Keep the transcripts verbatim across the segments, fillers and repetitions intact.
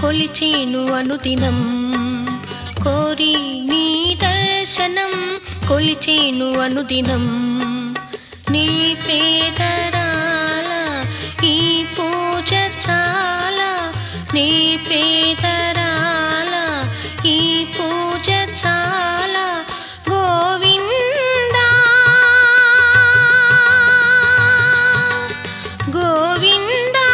కొలిచేను అనుదినం కోరి నీ దర్శనం కొలిచేను అనుదినం నీ పేదరాల ఈ పూజ చాలా నీ పేదరాల ఈ పూజ చాలా గోవిందా గోవిందా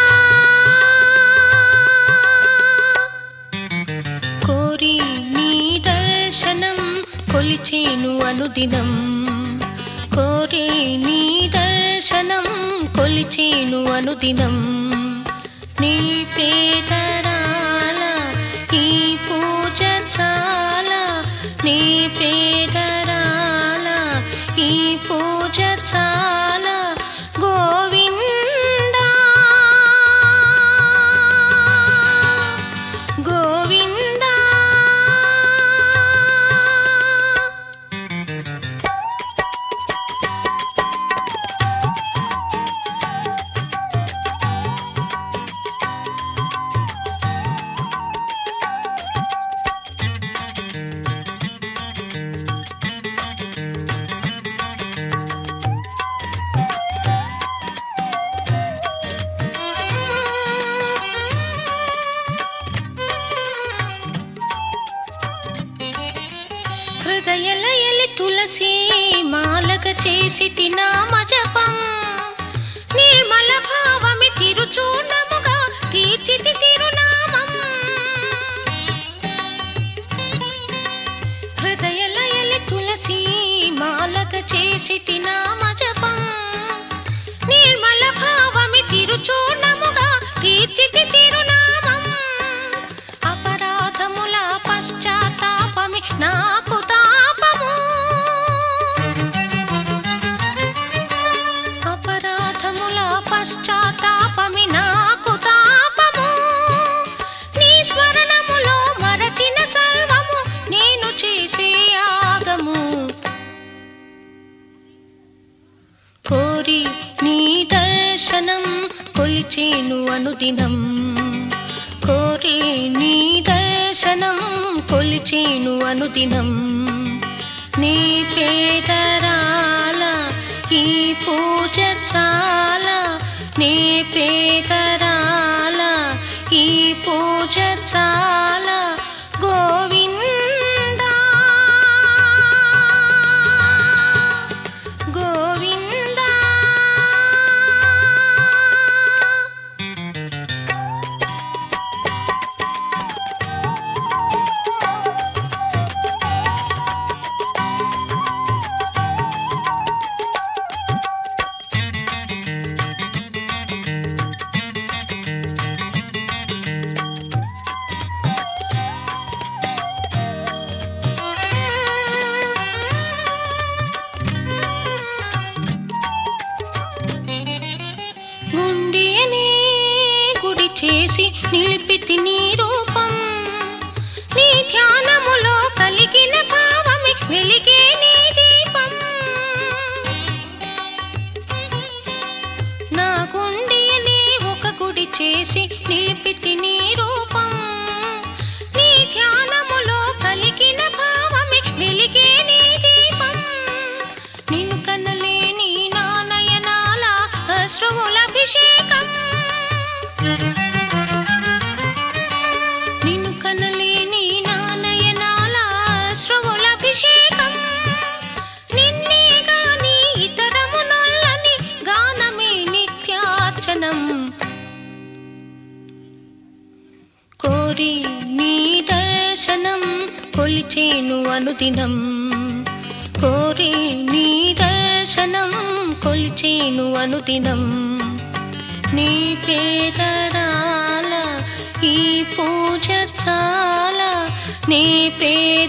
కోరి నీ దర్శనం కొలిచేను అనుదినం కోరి నీ దర్శనం కొలిచేను అనుదినం నీ పేదరాల ఈ పూజ చాలా నీ పేదరాల ఈ పూజ చాలా గోవిందా గోవిందా హృదయలయలి తులసి మాలక చేసి తినామ జపం నిర్మల భావమి తిరుచూర్ణముగా తీర్చితి తిరునామం హృదయలయలి తులసి మాలక చేసి తినామ జపం నిర్మల భావమి తిరుచూర్ణముగా తీర్చితి తిరునామం అపరాధముల పశ్చాత్తాపమి నాకు తాపము అపరాధముల పశ్చాత్తాపమి నాకు తాపము నీ స్మరణములో మరచిన సర్వము నేను చేసే యాగము కోరి నీ దర్శనం కొలిచేను అనుదినం కోరి నీ దర్శనం కొలిచేను అనుదినం నీ పేదరాల ఈ పూజ చాలా నీ పేదరాల ఈ పూజ చాలా గోవిందా గోవిందా గుండెనే గుడి చేసి నిలిపితి నీ రూపం నీ ధ్యానములో కలిగిన భావమే వెలిగే నీ దీపం నా గుండెనే ఒక గుడి చేసి నిలిపితి నీ రూపం నీ ధ్యానములో కలిగిన భావమే వెలిగే నీ దీపం నిన్ను కనలేని నా నయనాల అశ్రువుల అభిషేకం నిన్ను కనలేని నా నయనాల అశ్రువుల అభిషేకం నిన్నే గాని ఇతరము నొల్లని గానమే నిత్యార్చనం కోరి నీ దర్శనం కొలిచేను అనుదినం కోరి నీ దర్శనం కొలిచేను అనుదినం నీ పేదరాల ఈ పూజ చాలా నీ పే